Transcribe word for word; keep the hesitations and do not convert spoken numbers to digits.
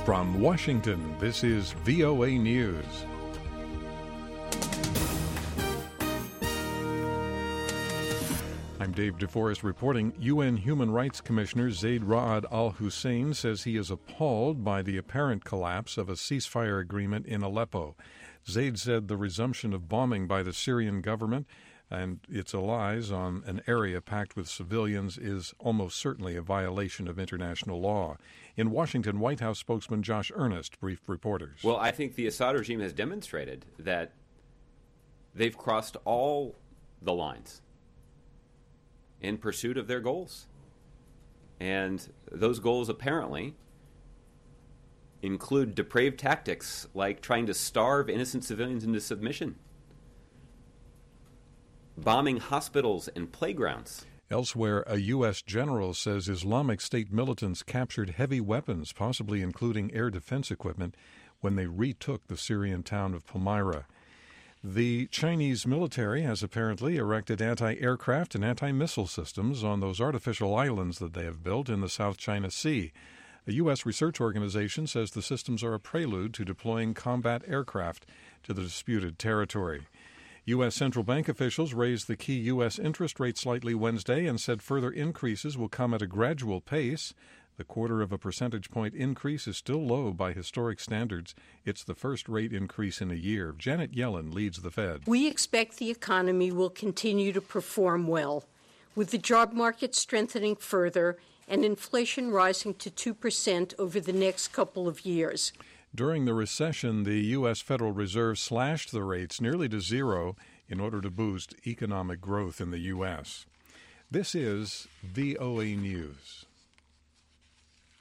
From Washington, this is V O A News. I'm Dave DeForest reporting. U N Human Rights Commissioner Zeid Ra'ad al-Hussein says he is appalled by the apparent collapse of a ceasefire agreement in Aleppo. Zeid said the resumption of bombing by the Syrian government and its allies on an area packed with civilians is almost certainly a violation of international law. In Washington, White House spokesman Josh Earnest briefed reporters. Well, I think the Assad regime has demonstrated that they've crossed all the lines in pursuit of their goals. And those goals apparently include depraved tactics like trying to starve innocent civilians into submission, bombing hospitals and playgrounds. Elsewhere, a U S general says Islamic State militants captured heavy weapons, possibly including air defense equipment, when they retook the Syrian town of Palmyra. The Chinese military has apparently erected anti-aircraft and anti-missile systems on those artificial islands that they have built in the South China Sea. A U S research organization says the systems are a prelude to deploying combat aircraft to the disputed territory. U S central bank officials raised the key U S interest rate slightly Wednesday and said further increases will come at a gradual pace. The quarter of a percentage point increase is still low by historic standards. It's the first rate increase in a year. Janet Yellen leads the Fed. We expect the economy will continue to perform well, with the job market strengthening further and inflation rising to two percent over the next couple of years. During the recession, the U S. Federal Reserve slashed the rates nearly to zero in order to boost economic growth in the U S. This is V O A News.